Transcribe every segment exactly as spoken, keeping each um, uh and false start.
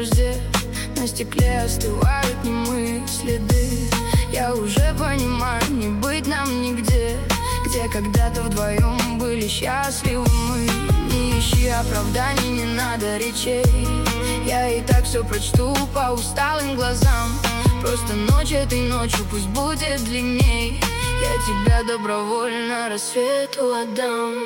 дожде на стекле остывают немые следы. Я уже понимаю, не быть нам нигде, где когда-то вдвоем были счастливы мы. Не ищи оправданий, не надо речей, я и так все прочту по усталым глазам. Просто ночь этой ночью пусть будет длинней, я тебя добровольно рассвету отдам.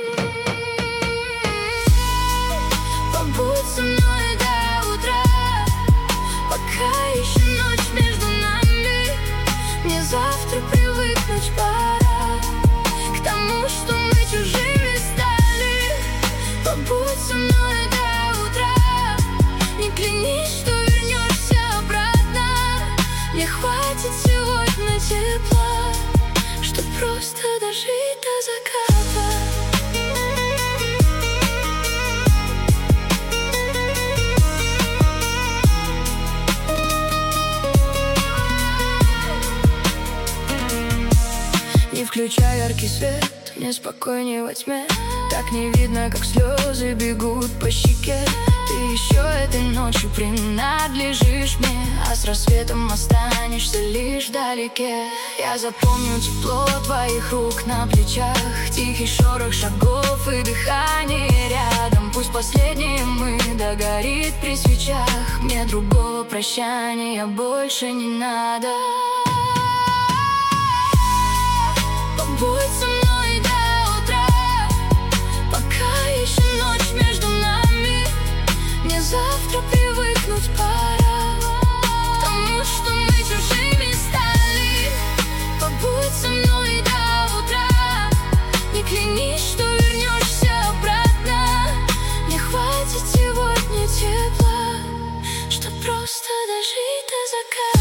Побудь со мной до утра, пока еще ночь между нами. Мне завтра привыкнуть пора к тому, что мы чужими стали. Побудь со мной до утра, не клянись, что вернешься обратно. Мне хватит сегодня тепла, чтоб просто дожить до заката. Не включай яркий свет, мне спокойнее во тьме. Так не видно, как слезы бегут по щеке. Ты еще этой ночью принадлежишь мне, а с рассветом останешься лишь вдалеке. Я запомню тепло твоих рук на плечах, тихий шорох шагов и дыхание рядом. Пусть последнее мы догорит при свечах, мне другого прощания больше не надо. Побудь со мной до утра, пока еще ночь между нами. Мне завтра привыкнуть пора к тому, что мы чужими стали. Побудь со мной до утра, не клянись, что вернешься обратно. Мне хватит сегодня тепла, чтоб просто дожить до заката.